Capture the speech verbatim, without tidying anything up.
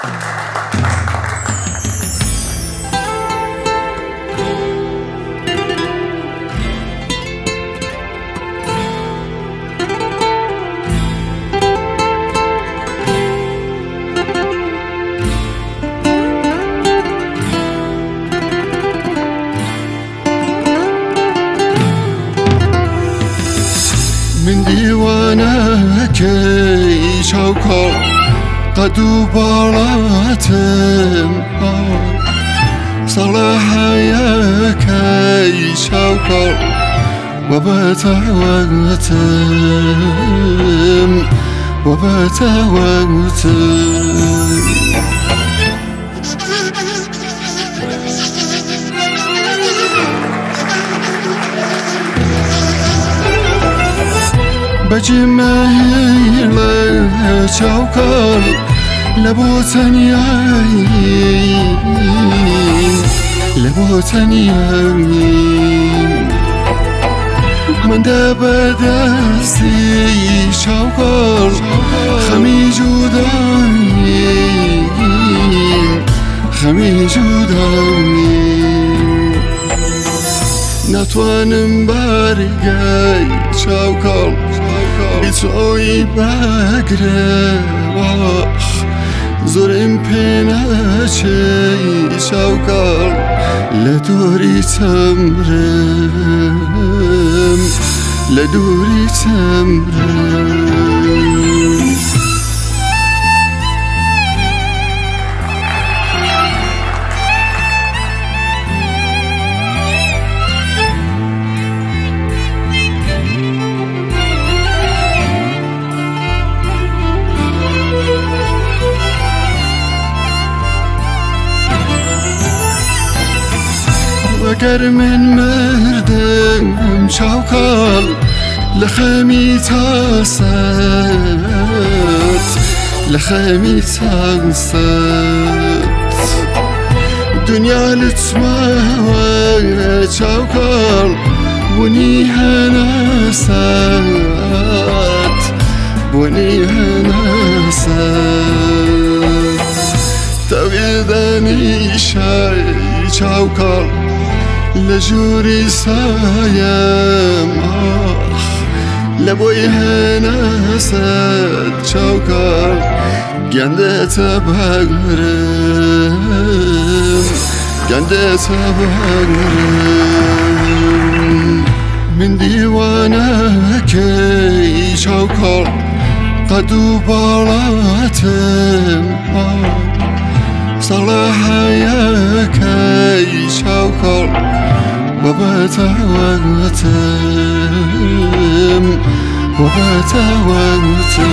من دیوانه کی چوکار قدو بالاتم صلاحي كي چوکار و بتوتم و بتوتم بجمعيل چوکار لبو تنياين لبو تنياين من دابا دستي چوکار خمي جوداين خمي جوداين نتوانم برگای چوکار بیتوی بگره واخ زورم پینچه چوکار لدوری تمرم لدوری تمرم اگر من مردم چوکار لخمی تاست لخمی تاست دنیا لتما چوکار بونی هناست بونی هناست تویدنی شای چوکار لجوري سايم آخ لبوي هناسد چوکار گنده تبهرم گنده تبهرم من دیوانه کی چوکار قدو بالاتم صلاحي كي چوکار و بتوتم و بتوتم